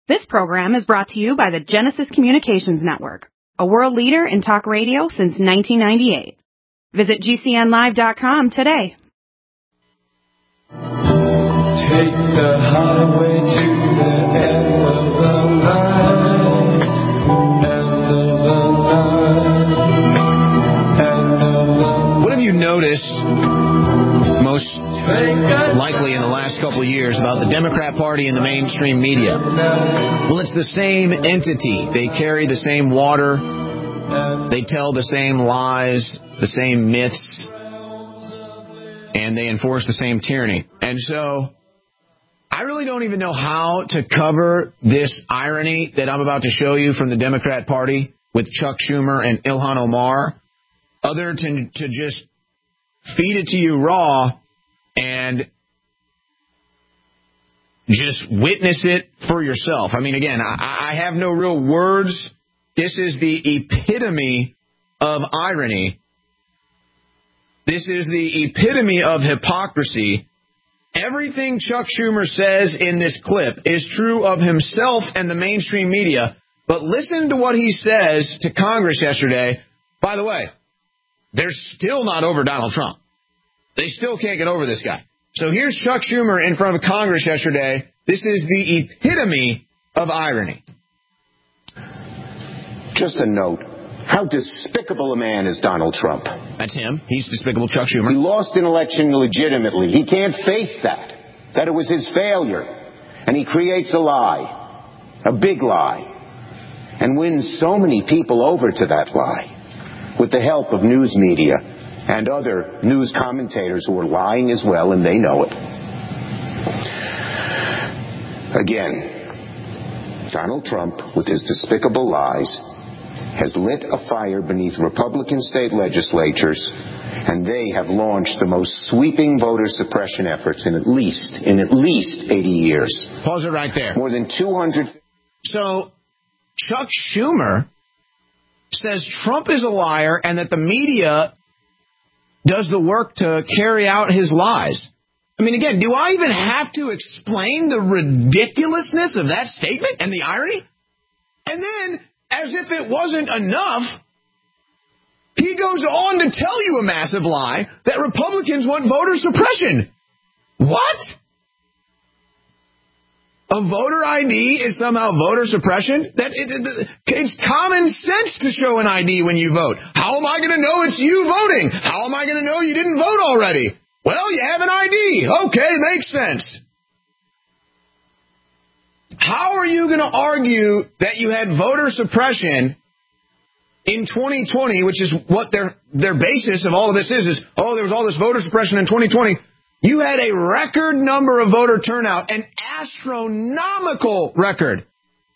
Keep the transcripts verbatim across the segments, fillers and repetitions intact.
This program is brought to you by the Genesis Communications Network, a world leader in talk radio since nineteen ninety-eight. Visit G C N live dot com today. Take the highway to the end of the line, end of the line, end of the line. What have you noticed most likely in the last couple of years about the Democrat Party and the mainstream media? Well, it's the same entity. They carry the same water. They tell the same lies, the same myths, and they enforce the same tyranny. And so I really don't even know how to cover this irony that I'm about to show you from the Democrat Party with Chuck Schumer and Ilhan Omar, other than to just feed it to you raw and just witness it for yourself. I mean, again, I, I have no real words. This is the epitome of irony. This is the epitome of hypocrisy. Everything Chuck Schumer says in this clip is true of himself and the mainstream media. But listen to what he says to Congress yesterday. By the way, they're still not over Donald Trump. They still can't get over this guy. So here's Chuck Schumer in front of Congress yesterday. This is the epitome of irony. Just a note. How despicable a man is Donald Trump? That's him. He's despicable, Chuck Schumer. He lost an election legitimately. He can't face that, that it was his failure. And he creates a lie, a big lie, and wins so many people over to that lie with the help of news media and other news commentators who are lying as well, and they know it. Again, Donald Trump, with his despicable lies, has lit a fire beneath Republican state legislatures, and they have launched the most sweeping voter suppression efforts in at least in at least eighty years. Pause it right there. More than two hundred. So Chuck Schumer says Trump is a liar and that the media does the work to carry out his lies. I mean, again, do I even have to explain the ridiculousness of that statement and the irony? And then, as if it wasn't enough, he goes on to tell you a massive lie that Republicans want voter suppression. What? A voter I D is somehow voter suppression? That it, it, it's common sense to show an I D when you vote. How am I going to know it's you voting? How am I going to know you didn't vote already? Well, you have an I D. Okay, makes sense. How are you going to argue that you had voter suppression in twenty twenty, which is what their their basis of all of this is, is, oh, there was all this voter suppression in twenty twenty. You had a record number of voter turnout, an astronomical record.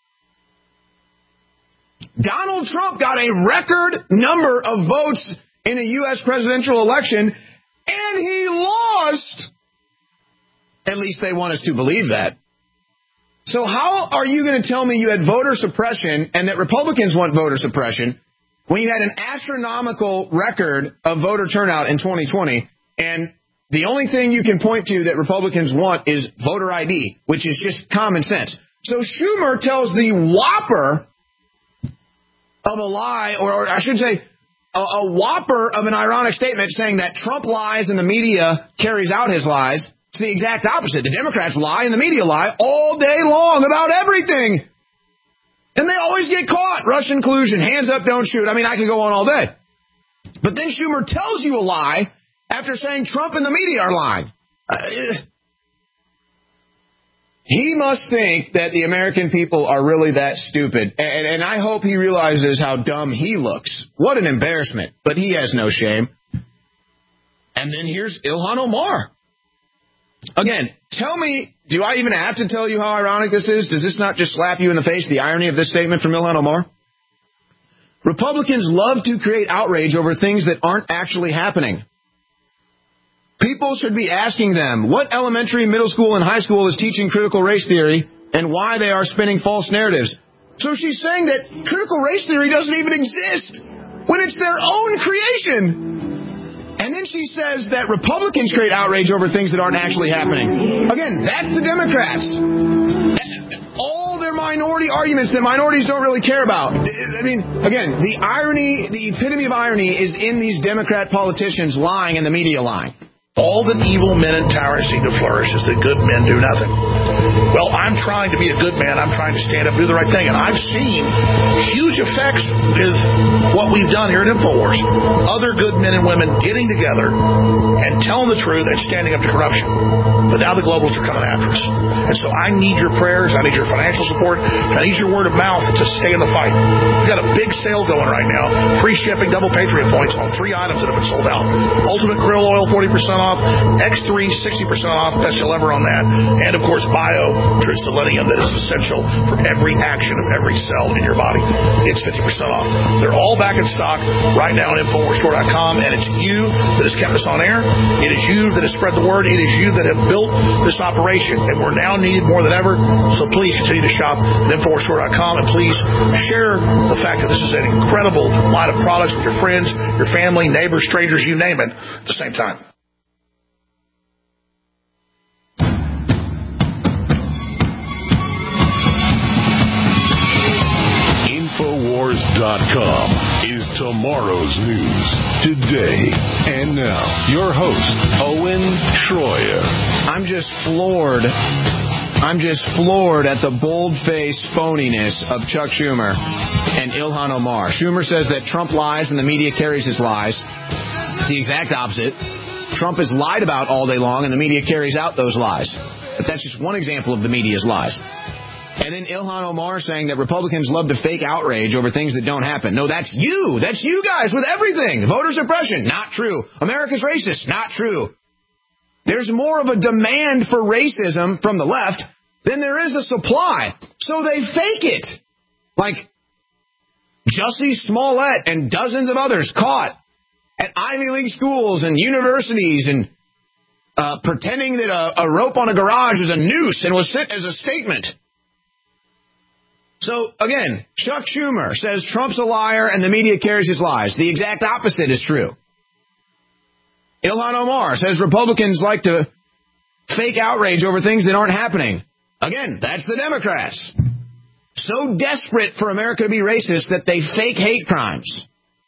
Donald Trump got a record number of votes in a U S presidential election, and he lost. At least they want us to believe that. So how are you going to tell me you had voter suppression and that Republicans want voter suppression when you had an astronomical record of voter turnout in twenty twenty, and the only thing you can point to that Republicans want is voter I D, which is just common sense. So Schumer tells the whopper of a lie, or, or I should say a, a whopper of an ironic statement saying that Trump lies and the media carries out his lies. It's the exact opposite. The Democrats lie and the media lie all day long about everything. And they always get caught. Russian collusion, hands up, don't shoot. I mean, I could go on all day. But then Schumer tells you a lie after saying Trump and the media are lying. Uh, he must think that the American people are really that stupid. And, and I hope he realizes how dumb he looks. What an embarrassment. But he has no shame. And then here's Ilhan Omar. Again, tell me, do I even have to tell you how ironic this is? Does this not just slap you in the face, the irony of this statement from Ilhan Omar? Republicans love to create outrage over things that aren't actually happening. People should be asking them what elementary, middle school, and high school is teaching critical race theory and why they are spinning false narratives. So she's saying that critical race theory doesn't even exist when it's their own creation. And then she says that Republicans create outrage over things that aren't actually happening. Again, that's the Democrats. All their they're minority arguments that minorities don't really care about. I mean, again, the irony, the epitome of irony is in these Democrat politicians lying and the media lying. All that evil men in power seem to flourish is that good men do nothing. Well, I'm trying to be a good man. I'm trying to stand up and do the right thing. And I've seen huge effects with what we've done here at InfoWars. Other good men and women getting together and telling the truth and standing up to corruption. But now the globalists are coming after us. And so I need your prayers. I need your financial support. I need your word of mouth to stay in the fight. We've got a big sale going right now. Free shipping, double Patriot points on three items that have been sold out. Ultimate Krill Oil, forty percent off. X three, sixty percent off. Best you'll ever on that. And, of course, Bio True Selenium that is essential for every action of every cell in your body. It's fifty percent off. They're all back in stock right now on Infowars Store dot com, and it's you that has kept us on air. It is you that has spread the word. It is you that have built this operation, and we're now needed more than ever. So please continue to shop at Infowars Store dot com, and please share the fact that this is an incredible line of products with your friends, your family, neighbors, strangers, you name it, at the same time. Infowars dot com is tomorrow's news today. And now, your host, Owen Schroyer. I'm just floored. I'm just floored at the bold-faced phoniness of Chuck Schumer and Ilhan Omar. Schumer says that Trump lies and the media carries his lies. It's the exact opposite. Trump has lied about all day long and the media carries out those lies. But that's just one example of the media's lies. And then Ilhan Omar saying that Republicans love to fake outrage over things that don't happen. No, that's you. That's you guys with everything. Voter suppression, not true. America's racist, not true. There's more of a demand for racism from the left than there is a supply. So they fake it. Like Jussie Smollett and dozens of others caught at Ivy League schools and universities and uh, pretending that a, a rope on a garage is a noose and was sent as a statement. So, again, Chuck Schumer says Trump's a liar and the media carries his lies. The exact opposite is true. Ilhan Omar says Republicans like to fake outrage over things that aren't happening. Again, that's the Democrats. So desperate for America to be racist that they fake hate crimes.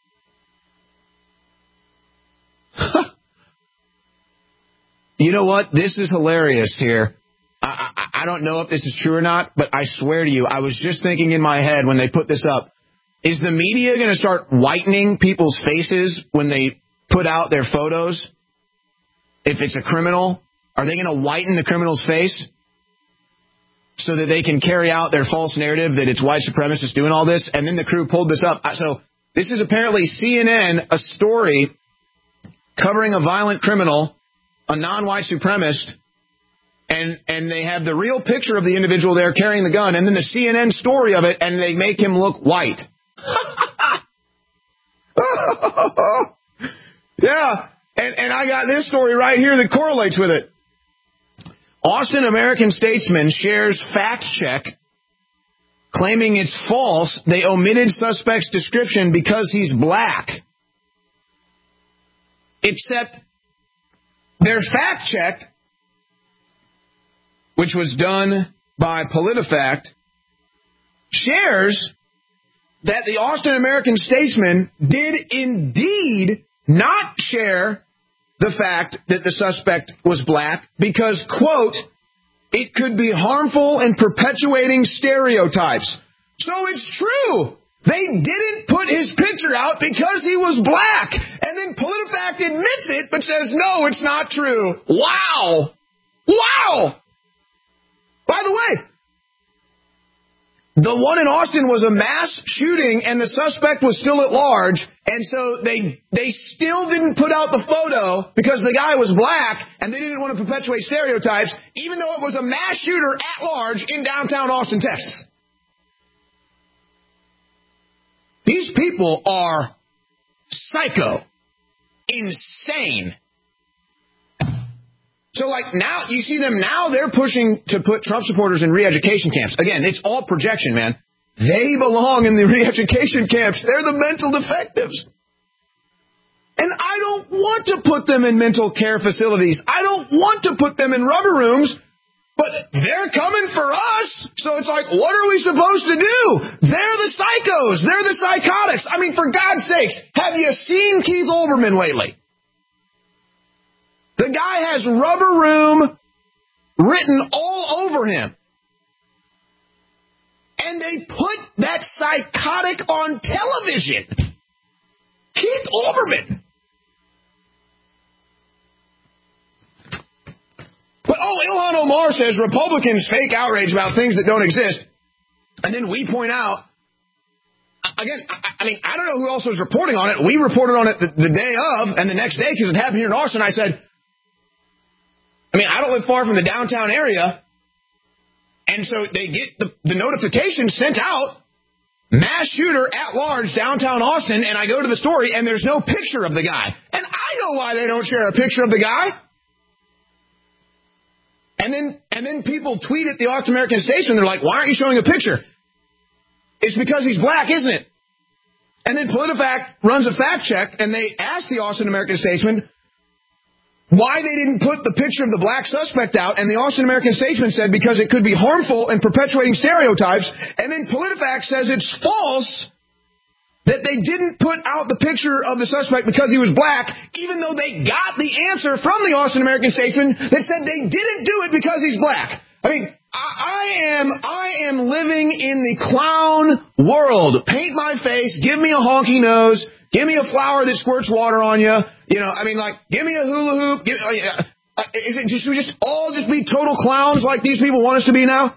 You know what? This is hilarious here. I, I, I don't know if this is true or not, but I swear to you, I was just thinking in my head when they put this up, is the media going to start whitening people's faces when they put out their photos? If it's a criminal, are they going to whiten the criminal's face so that they can carry out their false narrative that it's white supremacists doing all this? And then the crew pulled this up. So this is apparently C N N, a story covering a violent criminal, a non-white supremacist, and and they have the real picture of the individual there carrying the gun, and then the C N N story of it, and they make him look white. Yeah, and, and I got this story right here that correlates with it. Austin American-Statesman shares fact check claiming it's false. They omitted suspect's description because he's black. Except their fact check, which was done by PolitiFact, shares that the Austin American-Statesman did indeed not share the fact that the suspect was black because, quote, it could be harmful in perpetuating stereotypes. So it's true. They didn't put his picture out because he was black. And then PolitiFact admits it but says, no, it's not true. Wow. Wow. By the way, the one in Austin was a mass shooting and the suspect was still at large. And so they they still didn't put out the photo because the guy was black and they didn't want to perpetuate stereotypes, even though it was a mass shooter at large in downtown Austin, Texas. These people are psycho, insane. So, like, now, you see them now, they're pushing to put Trump supporters in re-education camps. Again, it's all projection, man. They belong in the re-education camps. They're the mental defectives. And I don't want to put them in mental care facilities. I don't want to put them in rubber rooms But they're coming for us. So it's like, what are we supposed to do? They're the psychos. They're the psychotics. I mean, for God's sakes, have you seen Keith Olbermann lately? The guy has rubber room written all over him. And they put that psychotic on television. Keith Olbermann. But, oh, Ilhan Omar says Republicans fake outrage about things that don't exist. And then we point out, again, I, I mean, I don't know who else was reporting on it. We reported on it the, the day of, and the next day, because it happened here in Austin, I said, I mean, I don't live far from the downtown area. And so they get the, the notification sent out, mass shooter at large, downtown Austin, and I go to the story, and there's no picture of the guy. And I know why they don't share a picture of the guy. And then and then people tweet at the Austin American Statesman, they're like, why aren't you showing a picture? It's because he's black, isn't it? And then PolitiFact runs a fact check, and they ask the Austin American Statesman why they didn't put the picture of the black suspect out, and the Austin American Statesman said because it could be harmful and perpetuating stereotypes, and then PolitiFact says it's false that they didn't put out the picture of the suspect because he was black, even though they got the answer from the Austin American Statesman that said they didn't do it because he's black. I mean, I, I am I am living in the clown world. Paint my face, give me a honky nose, give me a flower that squirts water on you. You know, I mean, like, give me a hula hoop. Give, uh, uh, is it, should we just all just be total clowns like these people want us to be now?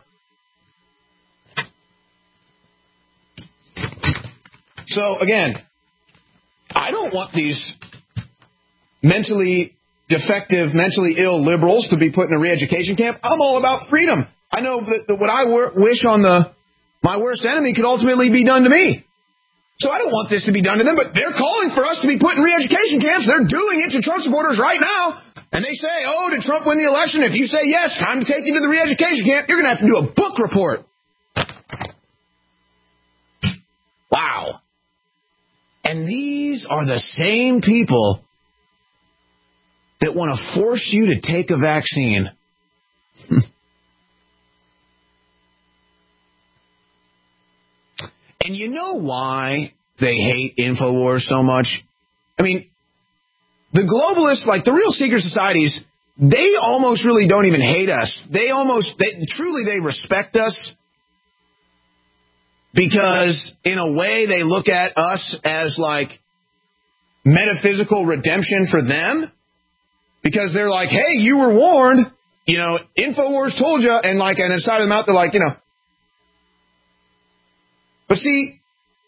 So, again, I don't want these mentally defective, mentally ill liberals to be put in a re-education camp. I'm all about freedom. I know that, that what I wor- wish on the my worst enemy could ultimately be done to me. So I don't want this to be done to them, but they're calling for us to be put in re-education camps. They're doing it to Trump supporters right now. And they say, oh, did Trump win the election? If you say yes, time to take you to the re-education camp. You're going to have to do a book report. Wow. And these are the same people that want to force you to take a vaccine. And you know why they hate InfoWars so much? I mean, the globalists, like the real secret societies, they almost really don't even hate us. They almost, they, truly, they respect us. Because in a way they look at us as like metaphysical redemption for them. Because they're like, hey, you were warned. You know, InfoWars told you. And like, and inside of the mouth, they're like, you know. But see,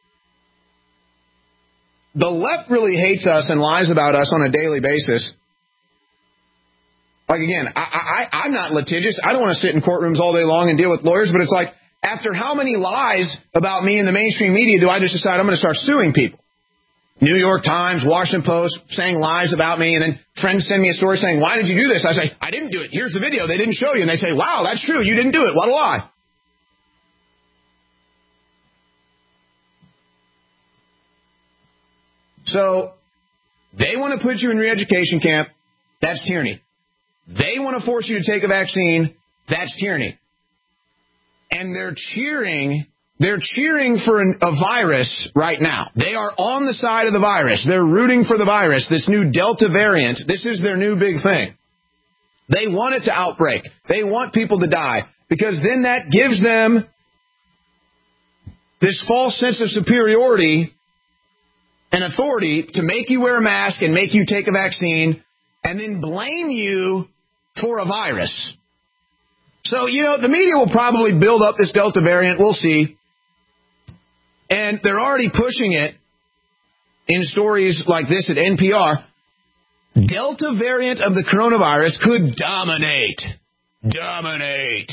the left really hates us and lies about us on a daily basis. Like, again, I, I, I'm not litigious. I don't want to sit in courtrooms all day long and deal with lawyers. But it's like, after how many lies about me in the mainstream media do I just decide I'm going to start suing people? New York Times, Washington Post saying lies about me, and then friends send me a story saying, why did you do this? I say, I didn't do it. Here's the video. They didn't show you. And they say, wow, that's true. You didn't do it. What a lie. So they want to put you in re-education camp. That's tyranny. They want to force you to take a vaccine. That's tyranny. And they're cheering, they're cheering for an, a virus right now. They are on the side of the virus. They're rooting for the virus, this new Delta variant. This is their new big thing. They want it to outbreak. They want people to die because then that gives them this false sense of superiority and authority to make you wear a mask and make you take a vaccine and then blame you for a virus. So, you know, the media will probably build up this Delta variant. We'll see. And they're already pushing it in stories like this at N P R. Delta variant of the coronavirus could dominate, dominate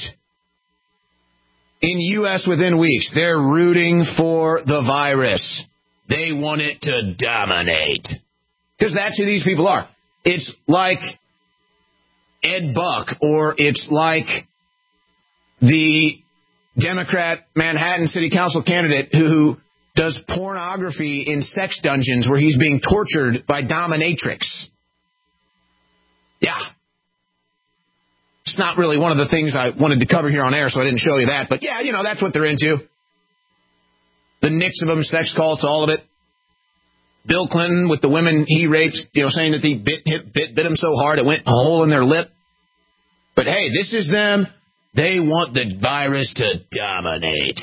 in U S within weeks. They're rooting for the virus. They want it to dominate. Because that's who these people are. It's like Ed Buck, or it's like the Democrat Manhattan City Council candidate who does pornography in sex dungeons where he's being tortured by dominatrix. Yeah. that's not really one of the things I wanted to cover here on air, so I didn't show you that. But, yeah, you know, that's what they're into. The nix of them, sex cults, all of it. Bill Clinton with the women he raped, you know, saying that he bit, hit, bit, bit him so hard it went a hole in their lip. But, hey, this is them. They want the virus to dominate.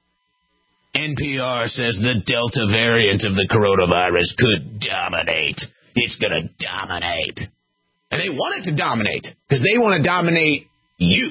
N P R says the Delta variant of the coronavirus could dominate. It's going to dominate. And they want it to dominate because they want to dominate you.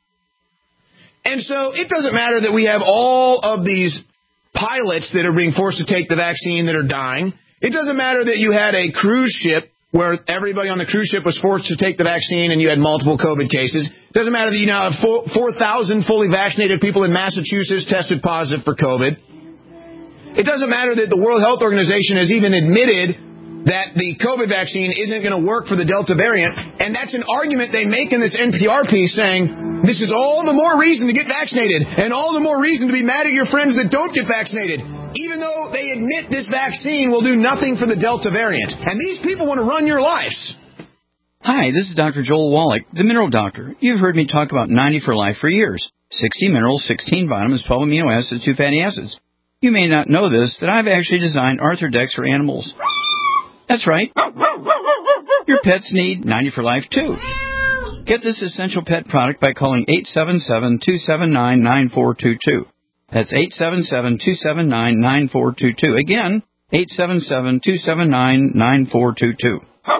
And so it doesn't matter that we have all of these pilots that are being forced to take the vaccine that are dying. It doesn't matter that you had a cruise ship where everybody on the cruise ship was forced to take the vaccine and you had multiple COVID cases. It doesn't matter that you now have four thousand fully vaccinated people in Massachusetts tested positive for COVID. It doesn't matter that the World Health Organization has even admitted that the COVID vaccine isn't going to work for the Delta variant. And that's an argument they make in this N P R piece saying this is all the more reason to get vaccinated and all the more reason to be mad at your friends that don't get vaccinated, even though they admit this vaccine will do nothing for the Delta variant. And these people want to run your lives. Hi, this is Doctor Joel Wallach, the Mineral Doctor. You've heard me talk about ninety for Life for years. sixty minerals, sixteen vitamins, twelve amino acids, two fatty acids. You may not know this, that I've actually designed Arthrodex for animals. That's right. Your pets need ninety for Life, too. Get this essential pet product by calling eight seven seven, two seven nine, nine four two two. That's eight seven seven, two seven nine, nine four two two. Again, eight seven seven, two seven nine, nine four two two.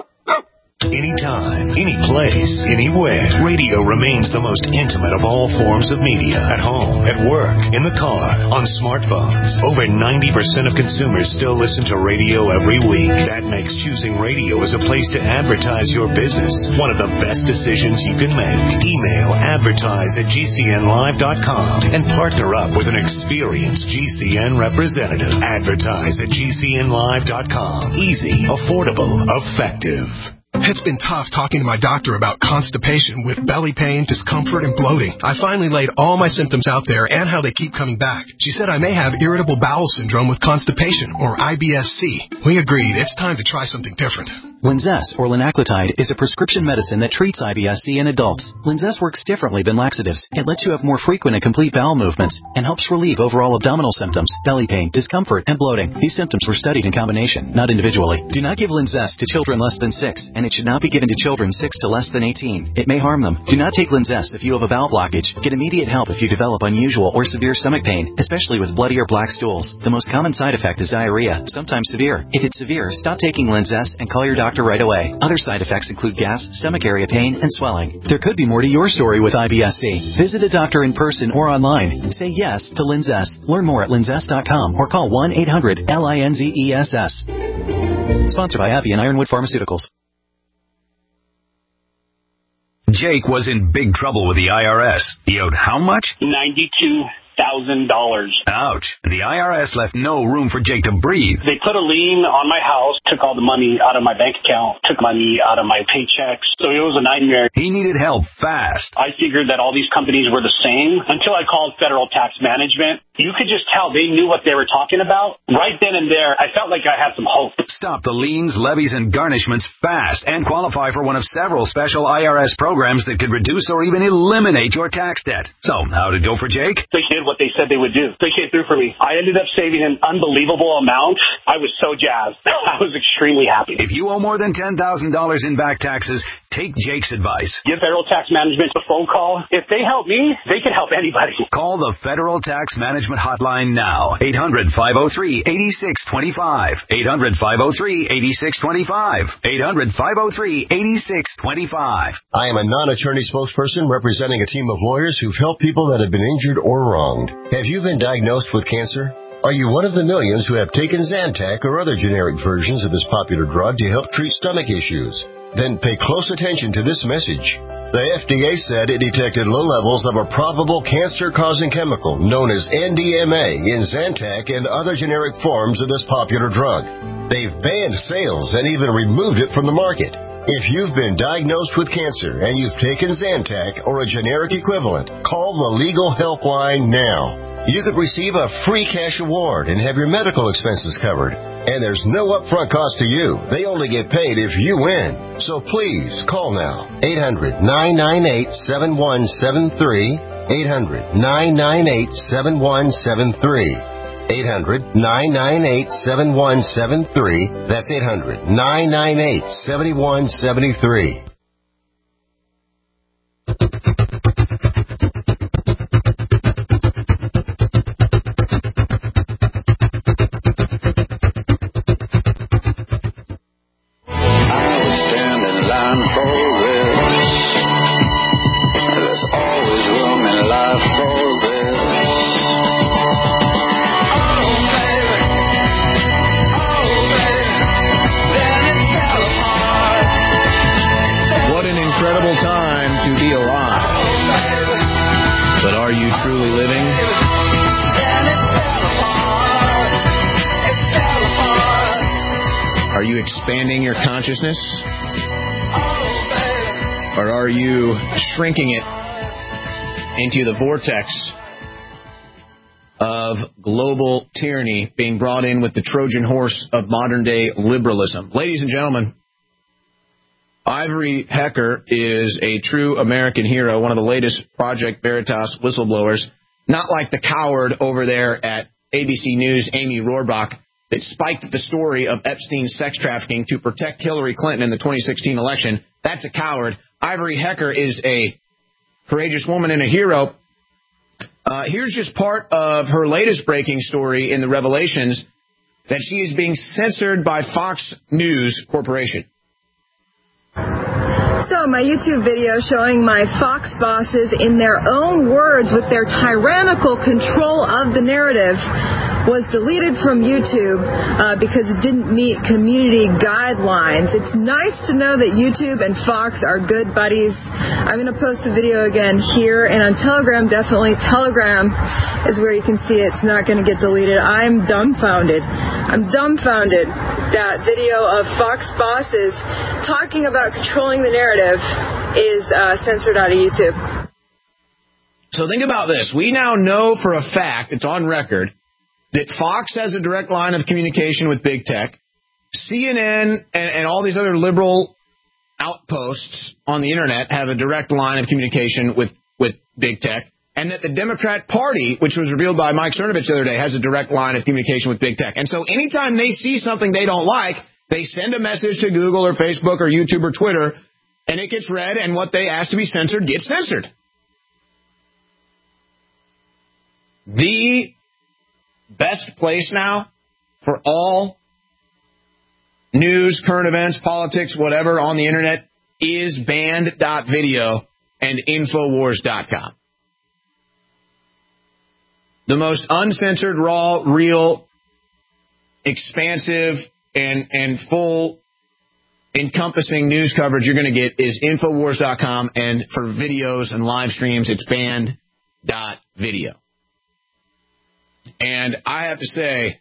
Anytime, any place, anywhere, radio remains the most intimate of all forms of media. At home, at work, in the car, on smartphones. Over ninety percent of consumers still listen to radio every week. That makes choosing radio as a place to advertise your business one of the best decisions you can make. Email advertise at G C N live dot com and partner up with an experienced G C N representative. Advertise at G C N live dot com. Easy, affordable, effective. It's been tough talking to my doctor about constipation with belly pain, discomfort, and bloating. I finally laid all my symptoms out there and how they keep coming back. She said I may have irritable bowel syndrome with constipation, or I B S C. We agreed it's time to try something different. Linzess, or linaclotide, is a prescription medicine that treats I B S C in adults. Linzess works differently than laxatives. It lets you have more frequent and complete bowel movements and helps relieve overall abdominal symptoms, belly pain, discomfort, and bloating. These symptoms were studied in combination, not individually. Do not give Linzess to children less than six, and it should not be given to children six to less than eighteen. It may harm them. Do not take Linzess if you have a bowel blockage. Get immediate help if you develop unusual or severe stomach pain, especially with bloody or black stools. The most common side effect is diarrhea, sometimes severe. If it's severe, stop taking Linzess and call your doctor right away. Other side effects include gas, stomach area pain, and swelling. There could be more to your story with I B S C. Visit a doctor in person or online. Say yes to Linzess. Learn more at linzess dot com or call one eight hundred L I N Z E S S. Sponsored by AbbVie and Ironwood Pharmaceuticals. Jake was in big trouble with the I R S. He owed how much? ninety-two thousand dollars. Ouch. The I R S left no room for Jake to breathe. They put a lien on my house, took all the money out of my bank account, took money out of my paychecks. So it was a nightmare. He needed help fast. I figured that all these companies were the same until I called Federal Tax Management. You could just tell they knew what they were talking about. Right then and there, I felt like I had some hope. Stop the liens, levies, and garnishments fast and qualify for one of several special I R S programs that could reduce or even eliminate your tax debt. So, how did it go for Jake? They did what they said they would do. They came through for me. I ended up saving an unbelievable amount. I was so jazzed. I was extremely happy. If you owe more than ten thousand dollars in back taxes, take Jake's advice. Give Federal Tax Management a phone call. If they help me, they can help anybody. Call the Federal Tax Management hotline now. eight hundred, five oh three, eight six two five. eight hundred, five oh three, eight six two five. eight hundred, five oh three, eight six two five. I am a non-attorney spokesperson representing a team of lawyers who've helped people that have been injured or wronged. Have you been diagnosed with cancer? Are you one of the millions who have taken Zantac or other generic versions of this popular drug to help treat stomach issues? Then pay close attention to this message. The F D A said it detected low levels of a probable cancer-causing chemical known as N D M A in Zantac and other generic forms of this popular drug. They've banned sales and even removed it from the market. If you've been diagnosed with cancer and you've taken Zantac or a generic equivalent, call the legal helpline now. You could receive a free cash award and have your medical expenses covered. And there's no upfront cost to you. They only get paid if you win. So please call now. eight hundred, nine nine eight, seven one seven three. eight hundred, nine nine eight, seven one seven three. eight hundred, nine nine eight, seven one seven three. That's eight hundred, nine nine eight, seven one seven three. Truly living? Are you expanding your consciousness? Or are you shrinking it into the vortex of global tyranny being brought in with the Trojan horse of modern-day liberalism? Ladies and gentlemen, Ivory Hecker is a true American hero, one of the latest Project Veritas whistleblowers, not like the coward over there at A B C News, Amy Rohrbach, that spiked the story of Epstein's sex trafficking to protect Hillary Clinton in the twenty sixteen election. That's a coward. Ivory Hecker is a courageous woman and a hero. Uh, here's just part of her latest breaking story in the revelations, that she is being censored by Fox News Corporation. So my YouTube video showing my Fox bosses in their own words with their tyrannical control of the narrative was deleted from YouTube uh, because it didn't meet community guidelines. It's nice to know that YouTube and Fox are good buddies. I'm going to post the video again here, and on Telegram, definitely Telegram is where you can see it. It's not going to get deleted. I'm dumbfounded. I'm dumbfounded that video of Fox bosses talking about controlling the narrative is uh, censored out of YouTube. So think about this. We now know for a fact, it's on record, that Fox has a direct line of communication with big tech. C N N and, and all these other liberal outposts on the internet have a direct line of communication with, with big tech. And that the Democrat Party, which was revealed by Mike Cernovich the other day, has a direct line of communication with big tech. And so anytime they see something they don't like, they send a message to Google or Facebook or YouTube or Twitter, and it gets read, and what they ask to be censored gets censored. The best place now for all news, current events, politics, whatever on the internet is banned dot video and Infowars dot com. The most uncensored, raw, real, expansive, and, and full encompassing news coverage you're going to get is Infowars dot com, and for videos and live streams, it's banned dot video. And I have to say,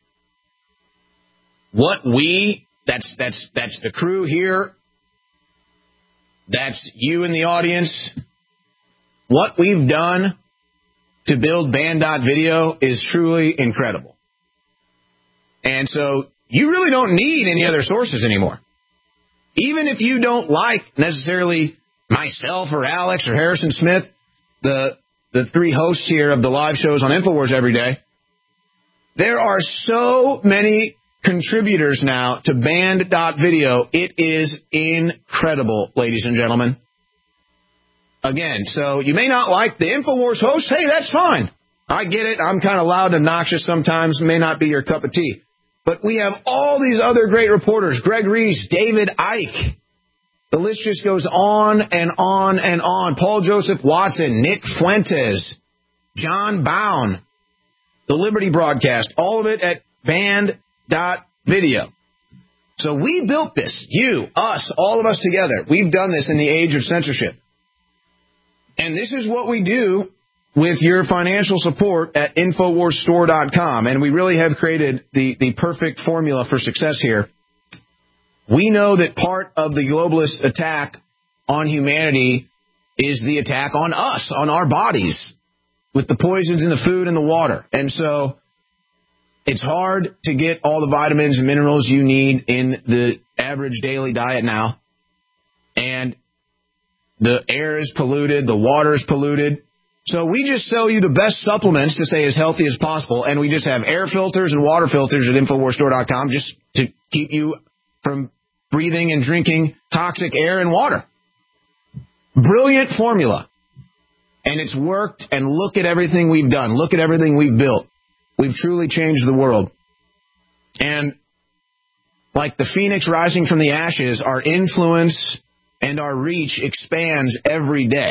what we, that's, that's, that's the crew here, that's you in the audience, what we've done to build banned dot video is truly incredible. And so you really don't need any other sources anymore. Even if you don't like necessarily myself or Alex or Harrison Smith, the the three hosts here of the live shows on Infowars every day, there are so many contributors now to banned dot video. It is incredible, ladies and gentlemen. Again, so you may not like the Infowars host. Hey, that's fine. I get it. I'm kind of loud and obnoxious sometimes. May not be your cup of tea. But we have all these other great reporters. Greg Reese, David Icke. The list just goes on and on and on. Paul Joseph Watson, Nick Fuentes, John Bowen, the Liberty Broadcast, all of it at banned dot video. So we built this. You, us, all of us together. We've done this in the age of censorship. And this is what we do with your financial support at Infowars Store dot com. And we really have created the, the perfect formula for success here. We know that part of the globalist attack on humanity is the attack on us, on our bodies, with the poisons in the food and the water. And so It's hard to get all the vitamins and minerals you need in the average daily diet now. And the air is polluted, the water is polluted. So we just sell you the best supplements to stay as healthy as possible, and we just have air filters and water filters at Infowars Store dot com just to keep you from breathing and drinking toxic air and water. Brilliant formula. And it's worked, and look at everything we've done. Look at everything we've built. We've truly changed the world. And like the phoenix rising from the ashes, our influence and our reach expands every day.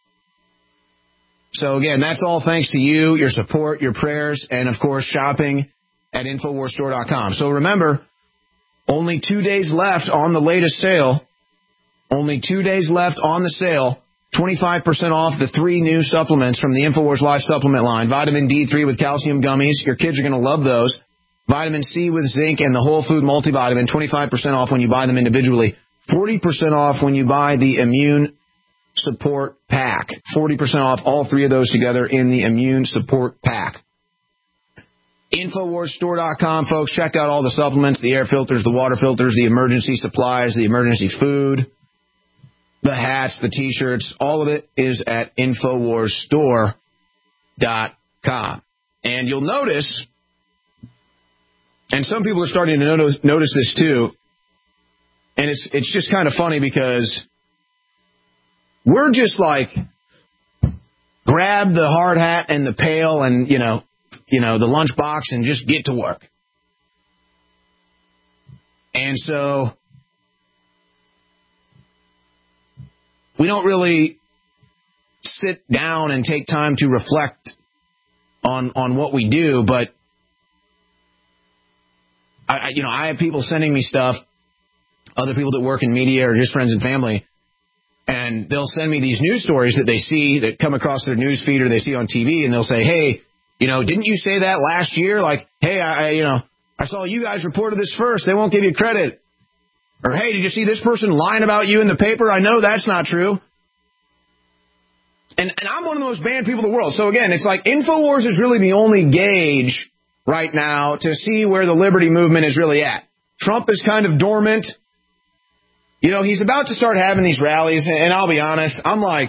So again, that's all thanks to you, your support, your prayers, and of course shopping at Infowars Store dot com. So remember, only two days left on the latest sale. Only two days left on the sale. twenty-five percent off the three new supplements from the Infowars Life supplement line. Vitamin D three with calcium gummies. Your kids are going to love those. Vitamin C with zinc and the whole food multivitamin. twenty-five percent off when you buy them individually. forty percent off when you buy the immune support pack. forty percent off all three of those together in the immune support pack. Infowars Store dot com, folks. Check out all the supplements, the air filters, the water filters, the emergency supplies, the emergency food, the hats, the T-shirts. All of it is at Infowars Store dot com. And you'll notice, and some people are starting to notice, notice this too, and it's it's just kind of funny because we're just like, grab the hard hat and the pail and, you know, you know, the lunch box and just get to work. And so we don't really sit down and take time to reflect on on what we do, but I, I you know, I have people sending me stuff, other people that work in media or just friends and family, and they'll send me these news stories that they see that come across their news feed or they see on T V, and they'll say, hey, you know, didn't you say that last year? Like, hey, I, I you know, I saw you guys reported this first. They won't give you credit. Or, hey, did you see this person lying about you in the paper? I know that's not true. And, and I'm one of the most banned people in the world. So, again, it's like Infowars is really the only gauge right now to see where the liberty movement is really at. Trump is kind of dormant. You know, he's about to start having these rallies, and I'll be honest, I'm like,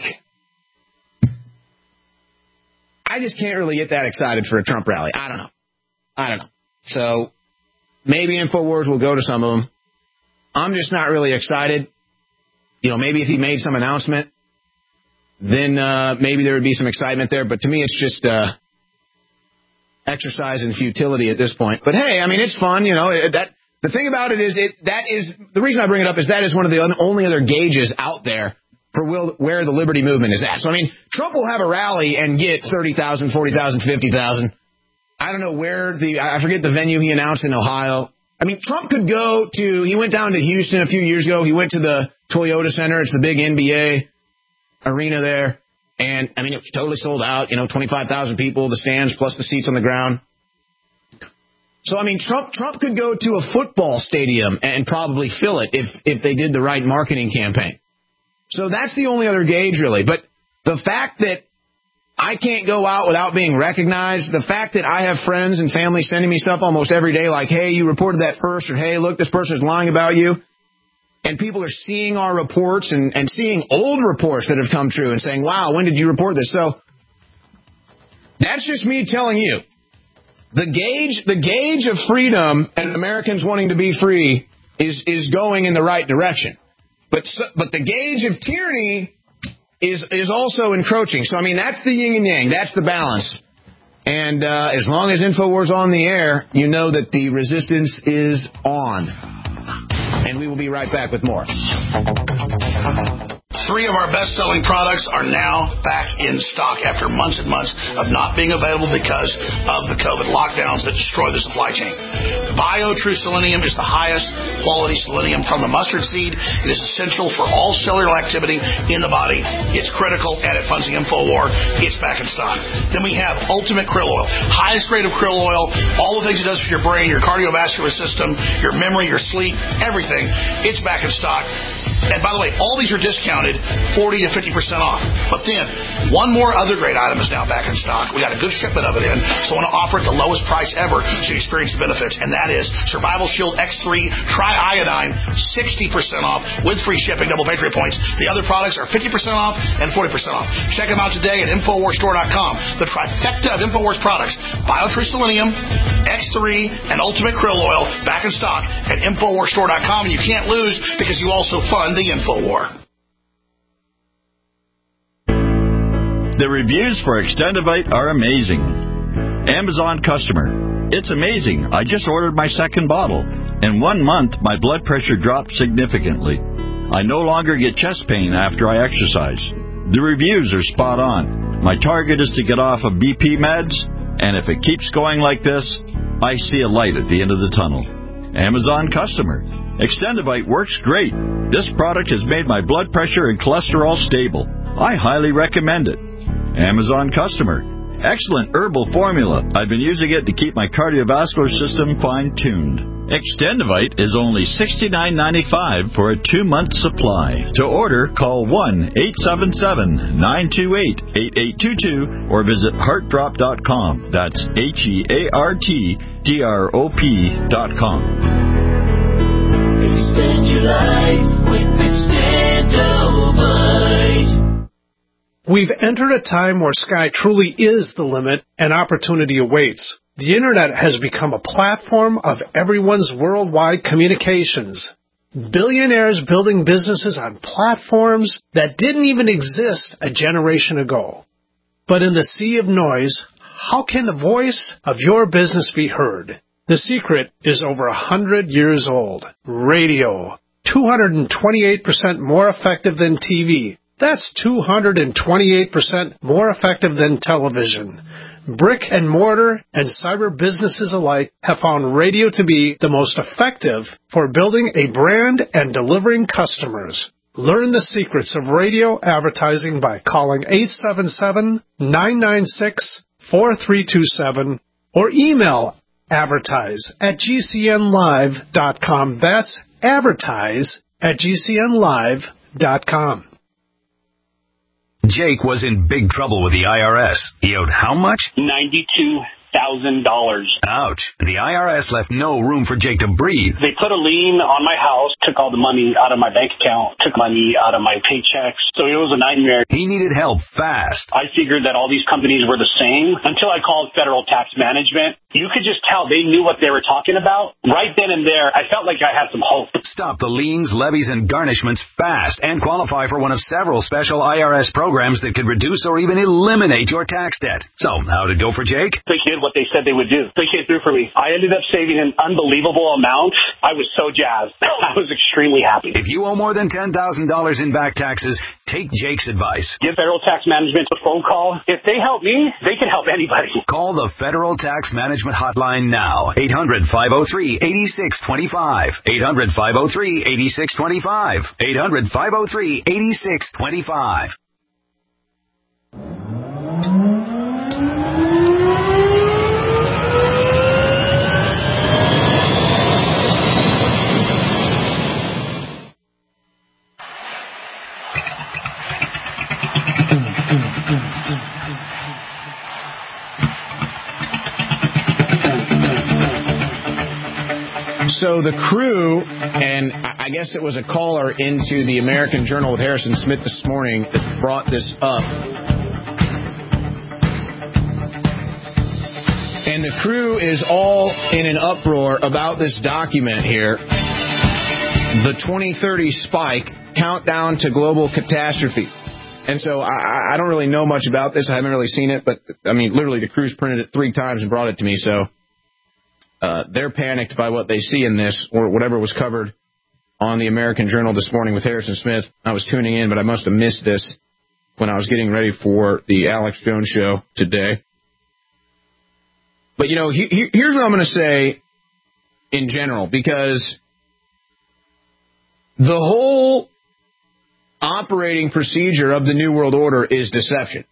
I just can't really get that excited for a Trump rally. I don't know. I don't know. So maybe Infowars will go to some of them. I'm just not really excited. You know, maybe if he made some announcement, then uh, maybe there would be some excitement there. But to me, it's just uh, exercise in futility at this point. But hey, I mean, it's fun. You know, that the thing about it is, it that is the reason I bring it up is that is one of the only other gauges out there for will, where the liberty movement is at. So, I mean, Trump will have a rally and get thirty thousand, forty thousand, fifty thousand. I don't know where the, I forget the venue he announced in Ohio. I mean, Trump could go to, he went down to Houston a few years ago. He went to the Toyota Center. It's the big N B A arena there. And, I mean, it was totally sold out, you know, twenty-five thousand people, the stands plus the seats on the ground. So, I mean, Trump Trump could go to a football stadium and probably fill it if if they did the right marketing campaign. So that's the only other gauge, really. But the fact that I can't go out without being recognized, the fact that I have friends and family sending me stuff almost every day like, hey, you reported that first, or hey, look, this person is lying about you. And people are seeing our reports and, and seeing old reports that have come true and saying, wow, when did you report this? So that's just me telling you. The gauge, the gauge of freedom and Americans wanting to be free is, is going in the right direction. But but the gauge of tyranny is is also encroaching. So, I mean, that's the yin and yang. That's the balance. And uh, as long as Infowars on the air, you know that the resistance is on. And we will be right back with more. Three of our best-selling products are now back in stock after months and months of not being available because of the COVID lockdowns that destroy the supply chain. BioTrue Selenium is the highest quality selenium from the mustard seed. It is essential for all cellular activity in the body. It's critical, and it funds the InfoWar. It's back in stock. Then we have Ultimate Krill Oil, highest grade of krill oil, all the things it does for your brain, your cardiovascular system, your memory, your sleep, everything. It's back in stock. And by the way, all these are discounted forty to fifty percent off. But then, one more other great item is now back in stock. We got a good shipment of it in, so I want to offer it the lowest price ever so you experience the benefits, and that is Survival Shield X three Tri-Iodine, sixty percent off with free shipping, double Patriot points. The other products are fifty percent off and forty percent off. Check them out today at Infowars Store dot com. The trifecta of Infowars products, BioTrue Selenium, X three, and Ultimate Krill Oil, back in stock at Infowars Store dot com, and you can't lose because you also fund the InfoWar. The reviews for Extendivite are amazing. Amazon customer. It's amazing. I just ordered my second bottle. In one month, my blood pressure dropped significantly. I no longer get chest pain after I exercise. The reviews are spot on. My target is to get off of B P meds, and if it keeps going like this, I see a light at the end of the tunnel. Amazon customer. Extendivite works great. This product has made my blood pressure and cholesterol stable. I highly recommend it. Amazon customer. Excellent herbal formula. I've been using it to keep my cardiovascular system fine-tuned. Extendivite is only sixty-nine ninety-five for a two-month supply. To order, call one eight seven seven, nine two eight, eight eight two two or visit heart drop dot com. That's H E A R T D R O P dot com. Extend your life with Extendivite. We've entered a time where sky truly is the limit and opportunity awaits. The Internet has become a platform of everyone's worldwide communications. Billionaires building businesses on platforms that didn't even exist a generation ago. But in the sea of noise, how can the voice of your business be heard? The secret is over a hundred years old. Radio. two hundred twenty-eight percent more effective than T V. That's two hundred twenty-eight percent more effective than television. Brick and mortar and cyber businesses alike have found radio to be the most effective for building a brand and delivering customers. Learn the secrets of radio advertising by calling eight seven seven, nine nine six, four three two seven or email advertise at G C N live dot com. That's advertise at G C N live dot com. Jake was in big trouble with the I R S. He owed how much? ninety-two thousand dollars. Ouch. The I R S left no room for Jake to breathe. They put a lien on my house, took all the money out of my bank account, took money out of my paychecks. So it was a nightmare. He needed help fast. I figured that all these companies were the same until I called Federal Tax Management. You could just tell they knew what they were talking about. Right then and there, I felt like I had some hope. Stop the liens, levies, and garnishments fast and qualify for one of several special I R S programs that could reduce or even eliminate your tax debt. So, how'd it go for Jake? They did what they said they would do. They came through for me. I ended up saving an unbelievable amount. I was so jazzed. I was extremely happy. If you owe more than ten thousand dollars in back taxes, take Jake's advice. Give Federal Tax Management a phone call. If they help me, they can help anybody. Call the Federal Tax Management Hotline now. eight hundred, five oh three, eight six two five. eight hundred, five oh three, eight six two five. eight hundred, five oh three, eight six two five. So the crew, and I guess it was a caller into the American Journal with Harrison Smith this morning that brought this up. And the crew is all in an uproar about this document here. The twenty thirty Spike, Countdown to Global Catastrophe. And so I, I don't really know much about this. I haven't really seen it, but, I mean, literally the crew's printed it three times and brought it to me, so... Uh, they're panicked by what they see in this, or whatever was covered on the American Journal this morning with Harrison Smith. I was tuning in, but I must have missed this when I was getting ready for the Alex Jones show today. But, you know, he, he, here's what I'm going to say in general, because the whole operating procedure of the New World Order is deception.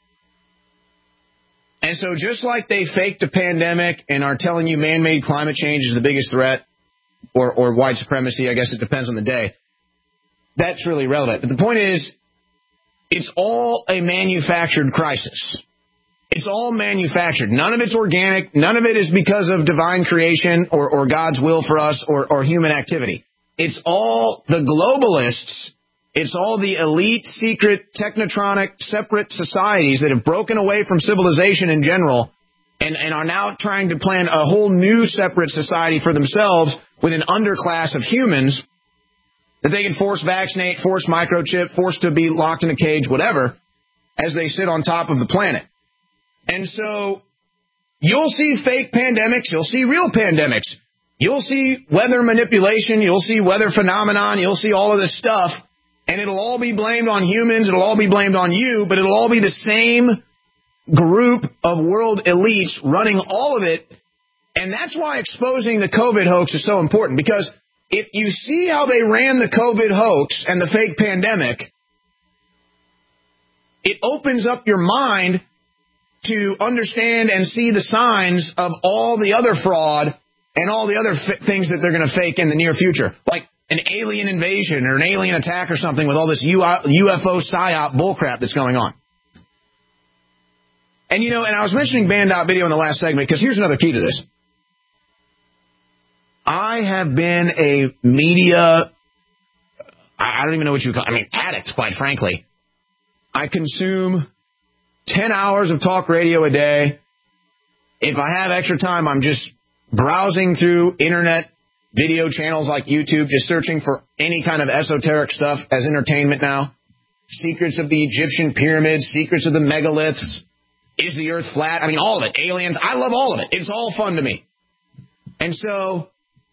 And so just like they faked a pandemic and are telling you man-made climate change is the biggest threat, or, or white supremacy, I guess it depends on the day, that's really relevant. But the point is, it's all a manufactured crisis. It's all manufactured. None of it's organic. None of it is because of divine creation or, or God's will for us or, or human activity. It's all the globalists. It's all the elite, secret, technotronic, separate societies that have broken away from civilization in general and, and are now trying to plan a whole new separate society for themselves with an underclass of humans that they can force vaccinate, force microchip, force to be locked in a cage, whatever, as they sit on top of the planet. And so you'll see fake pandemics. You'll see real pandemics. You'll see weather manipulation. You'll see weather phenomenon. You'll see all of this stuff. And it'll all be blamed on humans. It'll all be blamed on you. But it'll all be the same group of world elites running all of it. And that's why exposing the COVID hoax is so important. Because if you see how they ran the COVID hoax and the fake pandemic, it opens up your mind to understand and see the signs of all the other fraud and all the other f- things that they're going to fake in the near future, like an alien invasion or an alien attack or something with all this U F O psyop bullcrap that's going on. And, you know, and I was mentioning Banned Out Video in the last segment because here's another key to this. I have been a media, I don't even know what you would call it, I mean, addict, quite frankly. I consume ten hours of talk radio a day. If I have extra time, I'm just browsing through internet video channels like YouTube, just searching for any kind of esoteric stuff as entertainment now. Secrets of the Egyptian pyramids, secrets of the megaliths. Is the earth flat? I mean, all of it. Aliens. I love all of it. It's all fun to me. And so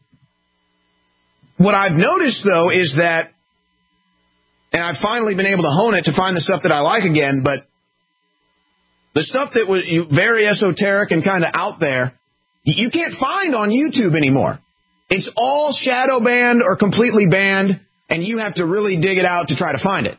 what I've noticed, though, is that, and I've finally been able to hone it to find the stuff that I like again, but the stuff that was very esoteric and kind of out there, you can't find on YouTube anymore. It's all shadow banned or completely banned, and you have to really dig it out to try to find it.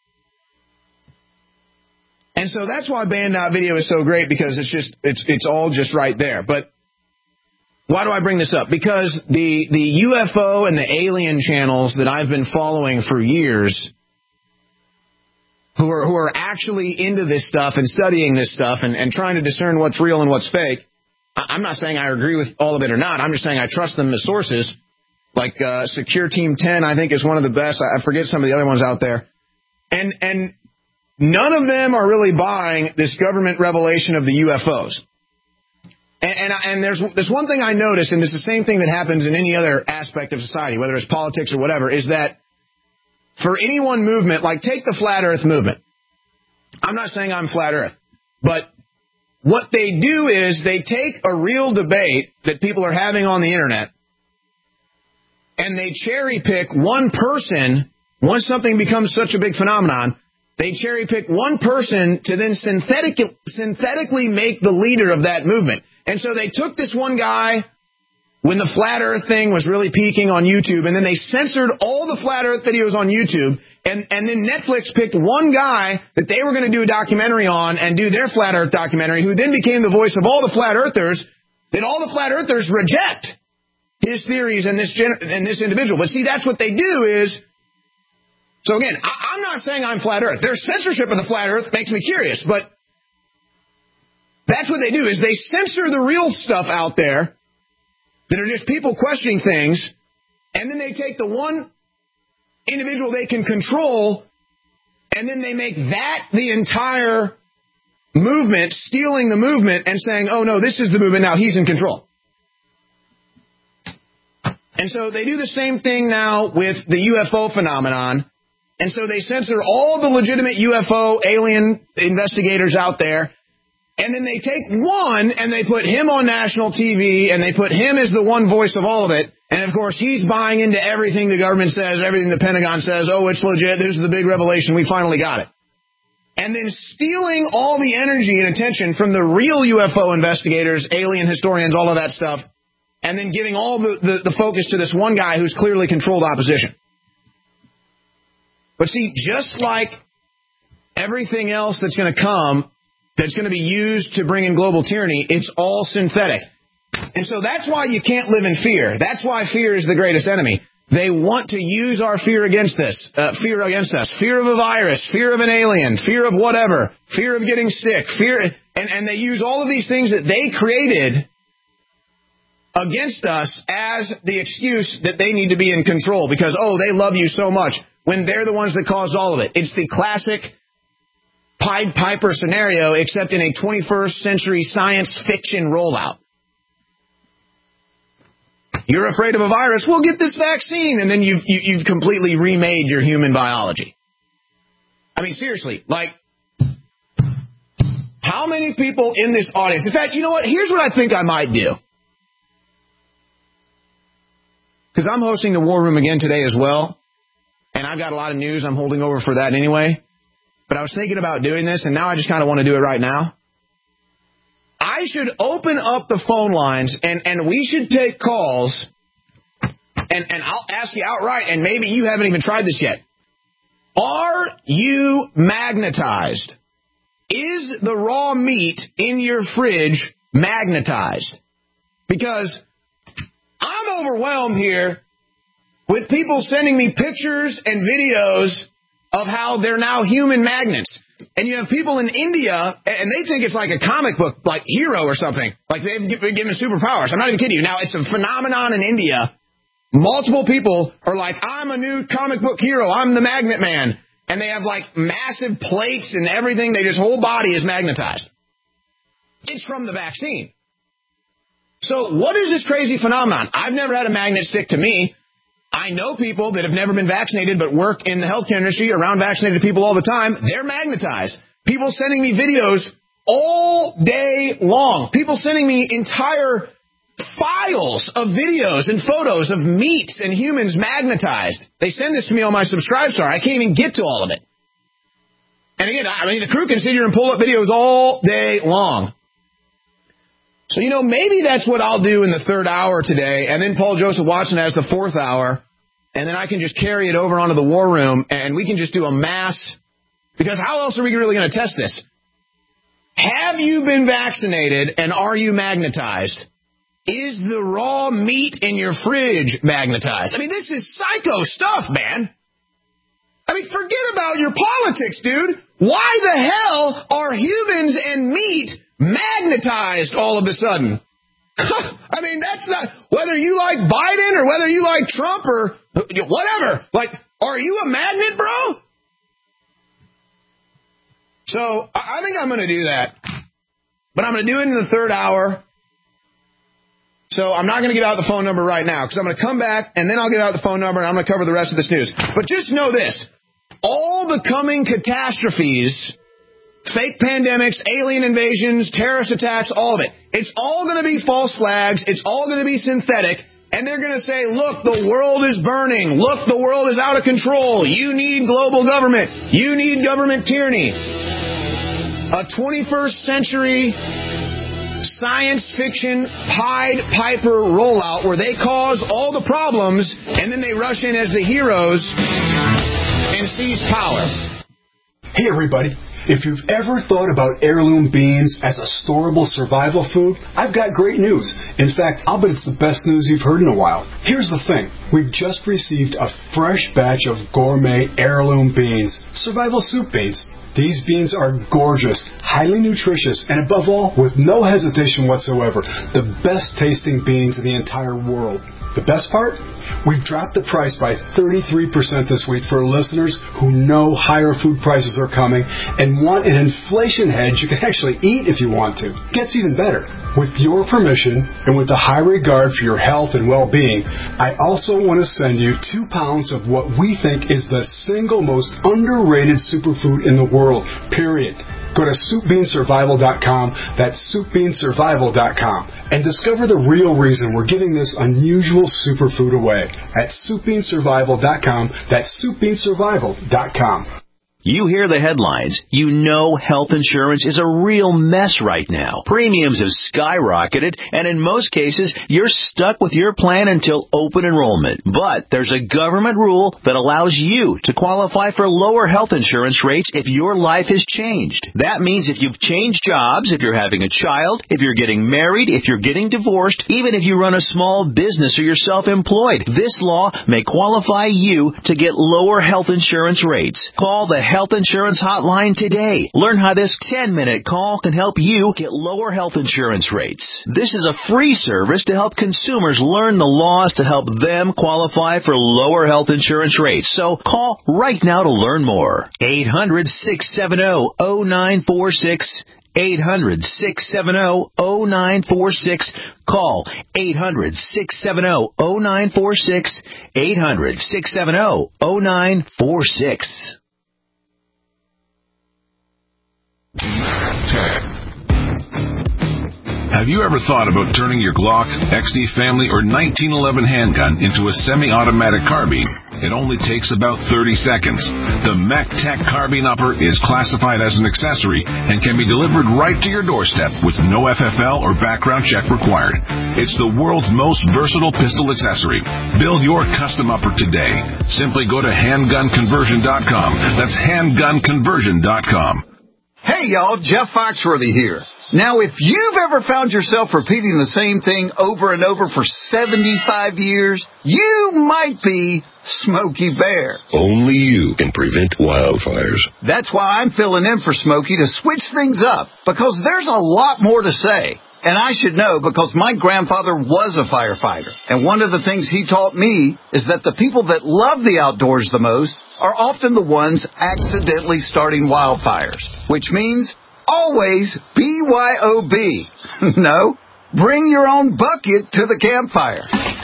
And so that's why Banned Out Video is so great, because it's just it's it's all just right there. But why do I bring this up? Because the the U F O and the alien channels that I've been following for years, who are who are actually into this stuff and studying this stuff and, and trying to discern what's real and what's fake. I'm not saying I agree with all of it or not. I'm just saying I trust them as sources. Like uh, Secure Team ten, I think, is one of the best. I forget some of the other ones out there. And and none of them are really buying this government revelation of the U F Os. And, and, and there's there's one thing I notice, and it's the same thing that happens in any other aspect of society, whether it's politics or whatever, is that for any one movement, like take the Flat Earth movement. I'm not saying I'm Flat Earth, but what they do is they take a real debate that people are having on the internet, and they cherry pick one person. Once something becomes such a big phenomenon, they cherry pick one person to then synthetic, synthetically make the leader of that movement. And so they took this one guy when the Flat Earth thing was really peaking on YouTube, and then they censored all the Flat Earth videos on YouTube, and, and then Netflix picked one guy that they were going to do a documentary on and do their Flat Earth documentary, who then became the voice of all the Flat Earthers, that all the Flat Earthers reject his theories and this, gen- and this individual. But see, that's what they do is, so again, I, I'm not saying I'm Flat Earth. Their censorship of the Flat Earth makes me curious, but that's what they do, is they censor the real stuff out there that are just people questioning things, and then they take the one individual they can control, and then they make that the entire movement, stealing the movement and saying, oh, no, this is the movement, now he's in control. And so they do the same thing now with the U F O phenomenon, and so they censor all the legitimate U F O alien investigators out there, and then they take one and they put him on national T V, and they put him as the one voice of all of it. And, of course, he's buying into everything the government says, everything the Pentagon says. Oh, it's legit. This is the big revelation. We finally got it. And then stealing all the energy and attention from the real U F O investigators, alien historians, all of that stuff, and then giving all the, the, the focus to this one guy who's clearly controlled opposition. But see, just like everything else that's going to come, that's going to be used to bring in global tyranny, it's all synthetic. And so that's why you can't live in fear. That's why fear is the greatest enemy. They want to use our fear against us, uh, fear against us, fear of a virus, fear of an alien, fear of whatever, fear of getting sick, fear, and, and they use all of these things that they created against us as the excuse that they need to be in control because, oh, they love you so much when they're the ones that caused all of it. It's the classic Pied Piper scenario, except in a twenty-first century science fiction rollout. You're afraid of a virus? Well, get this vaccine. And then you've, you, you've completely remade your human biology. I mean, seriously, like, how many people in this audience? In fact, you know what? Here's what I think I might do. Because I'm hosting the War Room again today as well. And I've got a lot of news I'm holding over for that anyway. But I was thinking about doing this, and now I just kind of want to do it right now. I should open up the phone lines, and, and we should take calls, and, and I'll ask you outright, and maybe you haven't even tried this yet. Are you magnetized? Is the raw meat in your fridge magnetized? Because I'm overwhelmed here with people sending me pictures and videos of how they're now human magnets. And you have people in India, and they think it's like a comic book, like Hero or something. Like they've been given superpowers. I'm not even kidding you. Now, it's a phenomenon in India. Multiple people are like, I'm a new comic book hero. I'm the Magnet Man. And they have like massive plates and everything. They just whole body is magnetized. It's from the vaccine. So what is this crazy phenomenon? I've never had a magnet stick to me. I know people that have never been vaccinated but work in the healthcare industry around vaccinated people all the time. They're magnetized. People sending me videos all day long. People sending me entire files of videos and photos of meats and humans magnetized. They send this to me on my Subscribestar. I can't even get to all of it. And again, I mean, the crew can sit here and pull up videos all day long. So, you know, maybe that's what I'll do in the third hour today, and then Paul Joseph Watson has the fourth hour, and then I can just carry it over onto the War Room, and we can just do a mass, because how else are we really going to test this? Have you been vaccinated, and are you magnetized? Is the raw meat in your fridge magnetized? I mean, this is psycho stuff, man. I mean, forget about your politics, dude. Why the hell are humans and meat magnetized all of a sudden? I mean, that's not, whether you like Biden or whether you like Trump or whatever. Like, are you a magnet, bro? So I think I'm going to do that. But I'm going to do it in the third hour. So I'm not going to give out the phone number right now because I'm going to come back and then I'll give out the phone number and I'm going to cover the rest of this news. But just know this. All the coming catastrophes, fake pandemics, alien invasions, terrorist attacks, all of it, it's all going to be false flags. It's all going to be synthetic. And they're going to say, look, the world is burning. Look, the world is out of control. You need global government. You need government tyranny. A twenty-first century science fiction Pied Piper rollout where they cause all the problems and then they rush in as the heroes and seize power. Hey, everybody. If you've ever thought about heirloom beans as a storable survival food, I've got great news. In fact, I'll bet it's the best news you've heard in a while. Here's the thing. We've just received a fresh batch of gourmet heirloom beans, survival soup beans. These beans are gorgeous, highly nutritious, and above all, with no hesitation whatsoever, the best tasting beans in the entire world. The best part? We've dropped the price by thirty-three percent this week for listeners who know higher food prices are coming and want an inflation hedge you can actually eat if you want to. Gets even better. With your permission and with the high regard for your health and well-being, I also want to send you two pounds of what we think is the single most underrated superfood in the world, period. Go to soup bean survival dot com, that's soup bean survival dot com, and discover the real reason we're giving this unusual superfood away at soup bean survival dot com, that's soup bean survival dot com. You hear the headlines. You know health insurance is a real mess right now. Premiums have skyrocketed, and in most cases, you're stuck with your plan until open enrollment. But there's a government rule that allows you to qualify for lower health insurance rates if your life has changed. That means if you've changed jobs, if you're having a child, if you're getting married, if you're getting divorced, even if you run a small business or you're self-employed, this law may qualify you to get lower health insurance rates. Call the Health Insurance Hotline today. Learn how this ten-minute call can help you get lower health insurance rates. This is a free service to help consumers learn the laws to help them qualify for lower health insurance rates. So call right now to learn more. eight hundred, six seven zero, zero nine four six. eight hundred, six seven zero, zero nine four six. Call eight hundred, six seven zero, zero nine four six. eight hundred, six seven zero, zero nine four six. Have you ever thought about turning your Glock, X D Family, or nineteen eleven handgun into a semi-automatic carbine? It only takes about thirty seconds. The MacTech Carbine Upper is classified as an accessory and can be delivered right to your doorstep with no F F L or background check required. It's the world's most versatile pistol accessory. Build your custom upper today. Simply go to handgun conversion dot com. That's handgun conversion dot com. Hey, y'all, Jeff Foxworthy here. Now, if you've ever found yourself repeating the same thing over and over for seventy-five years, you might be Smokey Bear. Only you can prevent wildfires. That's why I'm filling in for Smokey to switch things up, because there's a lot more to say. And I should know because my grandfather was a firefighter. And one of the things he taught me is that the people that love the outdoors the most are often the ones accidentally starting wildfires, which means always B Y O B. No, bring your own bucket to the campfire.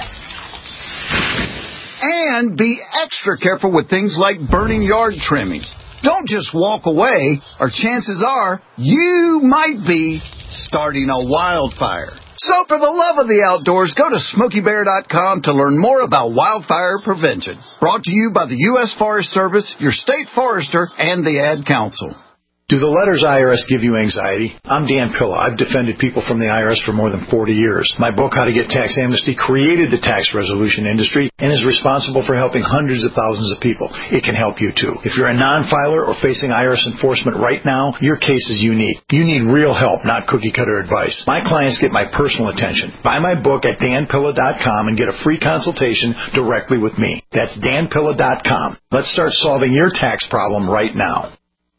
And be extra careful with things like burning yard trimmings. Don't just walk away, or chances are you might be starting a wildfire. So for the love of the outdoors, go to Smokey Bear dot com to learn more about wildfire prevention. Brought to you by the U S Forest Service, your state forester, and the Ad Council. Do the letters I R S give you anxiety? I'm Dan Pilla. I've defended people from the I R S for more than forty years. My book, How to Get Tax Amnesty, created the tax resolution industry and is responsible for helping hundreds of thousands of people. It can help you, too. If you're a non-filer or facing I R S enforcement right now, your case is unique. You need real help, not cookie-cutter advice. My clients get my personal attention. Buy my book at Dan Pilla dot com and get a free consultation directly with me. That's Dan Pilla dot com. Let's start solving your tax problem right now.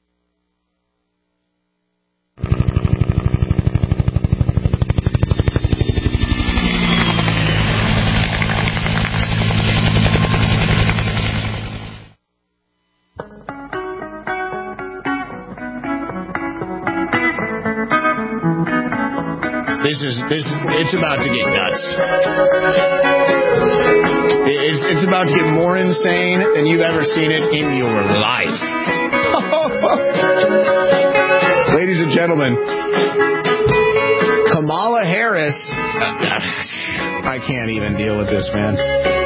This is this. It's about to get nuts. It's it's about to get more insane than you've ever seen it in your life. Ladies and gentlemen, Kamala Harris. Uh, I can't even deal with this, man.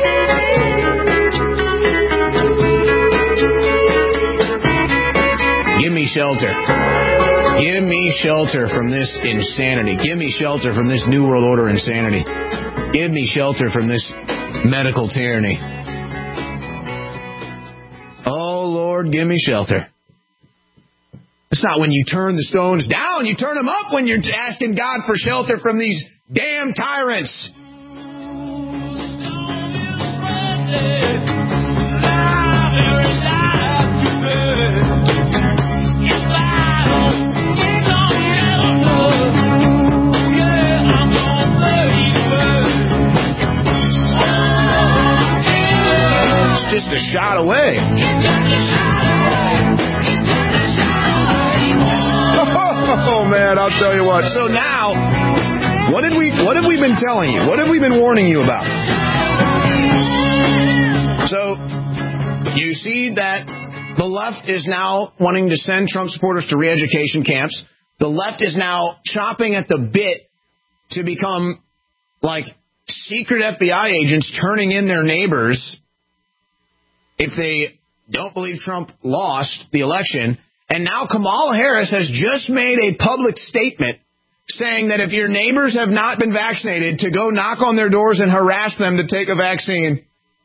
Give me shelter. Give me shelter from this insanity. Give me shelter from this New World Order insanity. Give me shelter from this medical tyranny. Oh, Lord, give me shelter. It's not when you turn the stones down, you turn them up when you're asking God for shelter from these damn tyrants. Just a shot away. Oh man, I'll tell you what. So now, what did we what have we been telling you? What have we been warning you about? So you see that the left is now wanting to send Trump supporters to re-education camps. The left is now chopping at the bit to become like secret F B I agents turning in their neighbors if they don't believe Trump lost the election. And now Kamala Harris has just made a public statement saying that if your neighbors have not been vaccinated, to go knock on their doors and harass them to take a vaccine.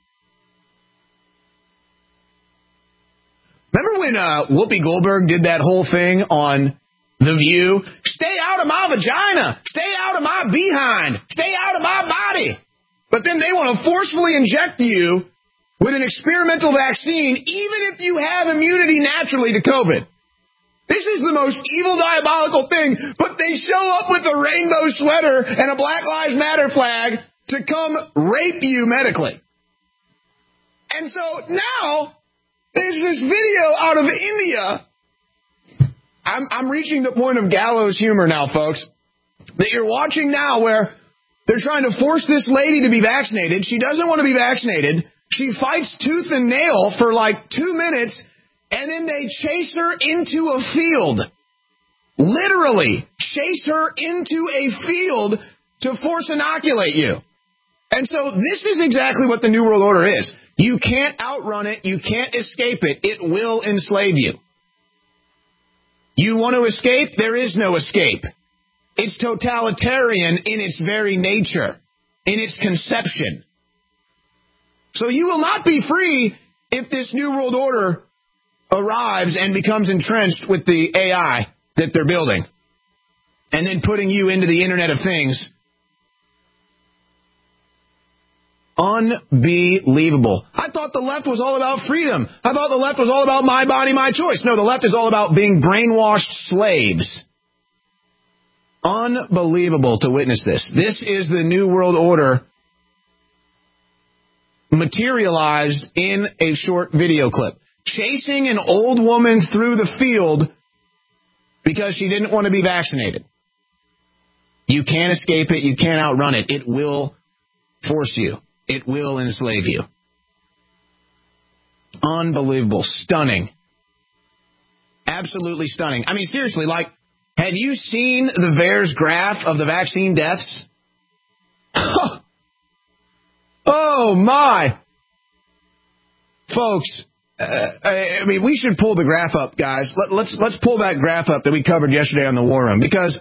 Remember when uh, Whoopi Goldberg did that whole thing on The View? Stay out of my vagina. Stay out of my behind. Stay out of my body. But then they want to forcefully inject you with an experimental vaccine, even if you have immunity naturally to COVID. This is the most evil, diabolical thing, but they show up with a rainbow sweater and a Black Lives Matter flag to come rape you medically. And so now there's this video out of India. I'm, I'm reaching the point of gallows humor now, folks, that you're watching now where they're trying to force this lady to be vaccinated. She doesn't want to be vaccinated. She fights tooth and nail for like two minutes, and then they chase her into a field. Literally chase her into a field to force inoculate you. And so this is exactly what the New World Order is. You can't outrun it. You can't escape it. It will enslave you. You want to escape? There is no escape. It's totalitarian in its very nature, in its conception. So you will not be free if this New World Order arrives and becomes entrenched with the A I that they're building and then putting you into the Internet of Things. Unbelievable. I thought the left was all about freedom. I thought the left was all about my body, my choice. No, the left is all about being brainwashed slaves. Unbelievable to witness this. This is the New World Order materialized in a short video clip. Chasing an old woman through the field because she didn't want to be vaccinated. You can't escape it. You can't outrun it. It will force you. It will enslave you. Unbelievable. Stunning. Absolutely stunning. I mean, seriously, like, have you seen the V A E R S graph of the vaccine deaths? Oh, my. Folks, uh, I mean, we should pull the graph up, guys. Let, let's let's pull that graph up that we covered yesterday on the War Room, because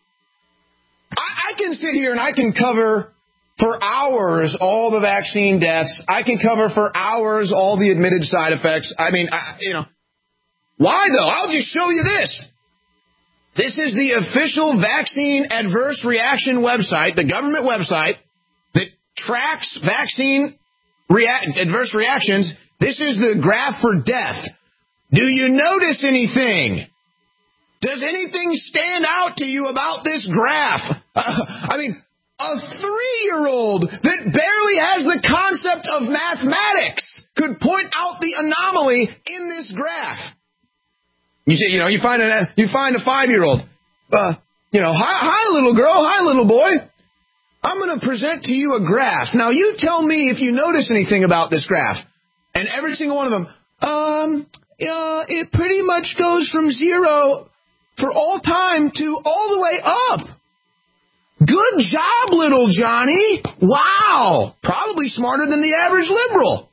I, I can sit here and I can cover for hours all the vaccine deaths. I can cover for hours all the admitted side effects. I mean, I, you know, why, though? I'll just show you this. This is the official vaccine adverse reaction website, the government website that tracks vaccine rea- adverse reactions. This is the graph for death. Do you notice anything? Does anything stand out to you about this graph? Uh, I mean, a three-year-old that barely has the concept of mathematics could point out the anomaly in this graph. You you know, you find a you find a five-year-old. Uh, you know, hi, hi, little girl, hi, little boy. I'm going to present to you a graph. Now, you tell me if you notice anything about this graph. And every single one of them, um, uh, it pretty much goes from zero for all time to all the way up. Good job, little Johnny. Wow. Probably smarter than the average liberal.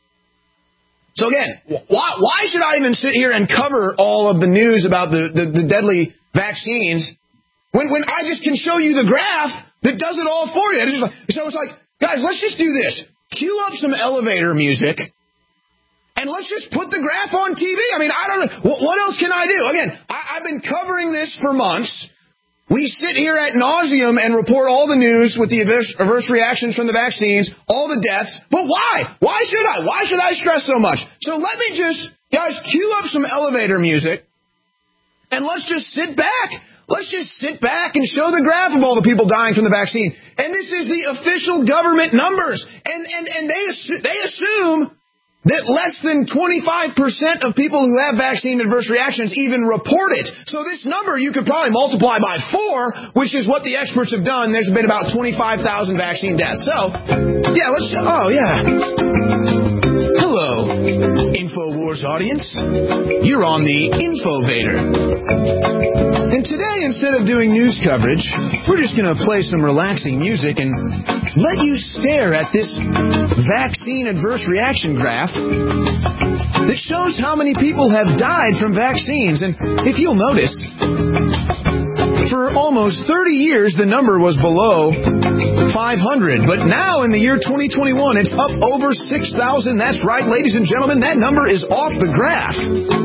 So again, why, why should I even sit here and cover all of the news about the, the, the deadly vaccines when, when I just can show you the graph that does it all for you? It's just like, so it's like, guys, let's just do this. Cue up some elevator music, and let's just put the graph on T V. I mean, I don't know. What, what else can I do? Again, I, I've been covering this for months. We sit here at nauseum and report all the news with the adverse, adverse reactions from the vaccines, all the deaths. But why? Why should I? Why should I stress so much? So let me just, guys, cue up some elevator music, and let's just sit back. Let's just sit back and show the graph of all the people dying from the vaccine. And this is the official government numbers. And and, and they, they assume that less than twenty-five percent of people who have vaccine adverse reactions even report it. So this number you could probably multiply by four, which is what the experts have done. There's been about twenty-five thousand vaccine deaths. So, yeah, let's, oh, yeah. Hello, InfoWars audience. You're on the Infovader. And today, instead of doing news coverage, we're just going to play some relaxing music and let you stare at this vaccine adverse reaction graph that shows how many people have died from vaccines. And if you'll notice, for almost thirty years, the number was below five hundred. But now, in the year twenty twenty-one, it's up over six thousand. That's right, ladies and gentlemen, that number is off the graph.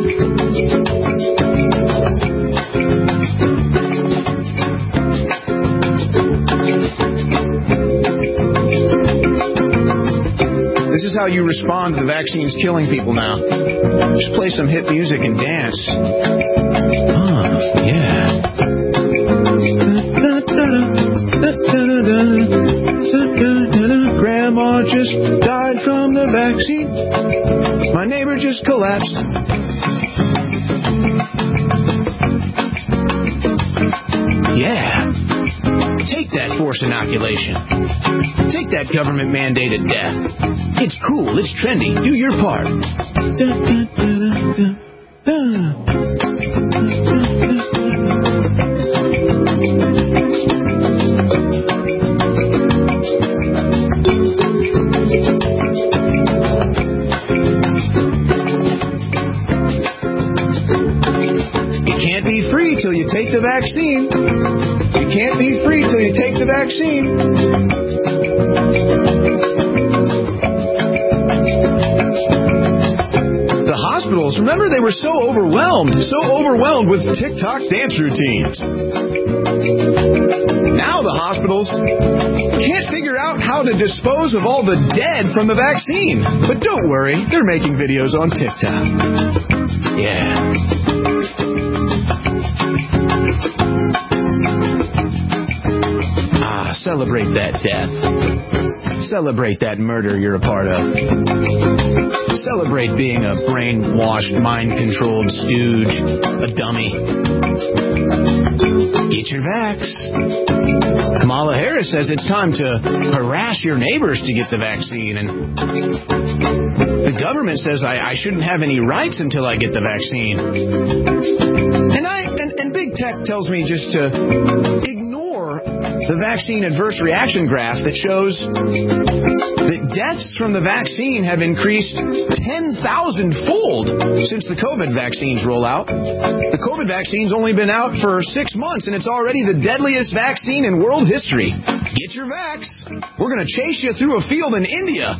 This is how you respond to the vaccines killing people now. Just play some hip music and dance. Oh, yeah. Grandma just died from the vaccine. My neighbor just collapsed. Yeah. Take that forced inoculation. Take that government mandated death. It's cool. It's trendy. Do your part. Da, da, da, da, da. Till you take the vaccine. You can't be free till you take the vaccine. The hospitals, remember, they were so overwhelmed, so overwhelmed with TikTok dance routines. Now the hospitals can't figure out how to dispose of all the dead from the vaccine. But don't worry, they're making videos on TikTok. Yeah. Celebrate that death. Celebrate that murder you're a part of. Celebrate being a brainwashed, mind-controlled stooge, a dummy. Get your vax. Kamala Harris says it's time to harass your neighbors to get the vaccine, and the government says I, I shouldn't have any rights until I get the vaccine. And I and, and big tech tells me just to ignore the vaccine adverse reaction graph that shows that deaths from the vaccine have increased ten thousand fold since the COVID vaccines roll out. The COVID vaccine's only been out for six months, and it's already the deadliest vaccine in world history. Get your vax. We're going to chase you through a field in India.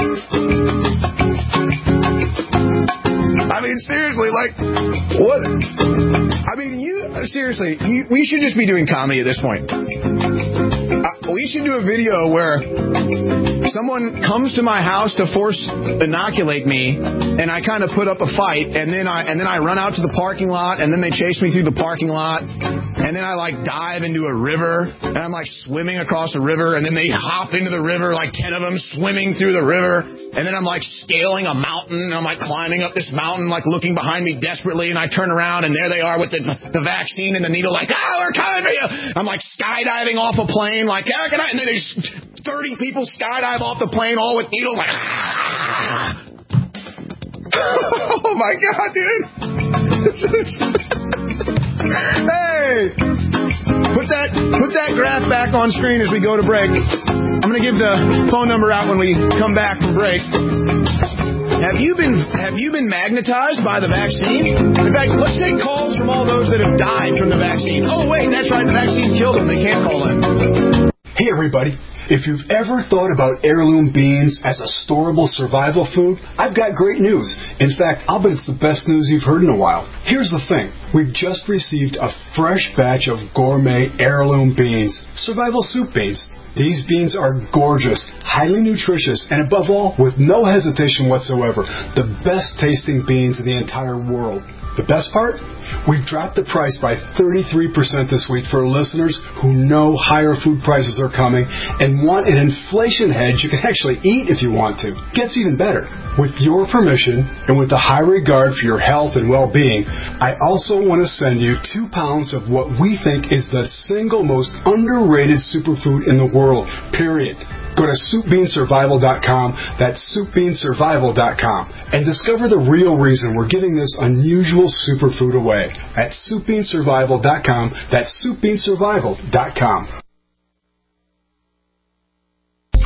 I mean, seriously, like, what? I mean, you, seriously, you, we should just be doing comedy at this point. Uh, we should do a video where someone comes to my house to force inoculate me, and I kind of put up a fight, and then I and then I run out to the parking lot, and then they chase me through the parking lot, and then I like dive into a river, and I'm like swimming across a river, and then they hop into the river, like ten of them swimming through the river, and then I'm like scaling a mountain, and I'm like climbing up this mountain, like looking behind me desperately, and I turn around, and there they are with the the vaccine and the needle, like, oh, we're coming for you. I'm like skydiving off a plane, like, yeah, can I? And then there's thirty people skydive off the plane, all with needles, like, ah. Oh my God, dude. Hey, put that put that graph back on screen as we go to break. I'm going to give the phone number out when we come back from break. Have you been have you been magnetized by the vaccine? In fact, let's take calls from all those that have died from the vaccine. Oh, wait, that's right, the vaccine killed them. They can't call in. Hey, everybody. If you've ever thought about heirloom beans as a storable survival food, I've got great news. In fact, I'll bet it's the best news you've heard in a while. Here's the thing. We've just received a fresh batch of gourmet heirloom beans, survival soup beans. These beans are gorgeous, highly nutritious, and above all, with no hesitation whatsoever, the best tasting beans in the entire world. The best part? We've dropped the price by thirty-three percent this week for listeners who know higher food prices are coming and want an inflation hedge you can actually eat if you want to. Gets even better. With your permission and with the high regard for your health and well-being, I also want to send you two pounds of what we think is the single most underrated superfood in the world, period. Go to soup bean survival dot com, that's soup bean survival dot com, and discover the real reason we're giving this unusual superfood away at soup bean survival dot com, that's soup bean survival dot com.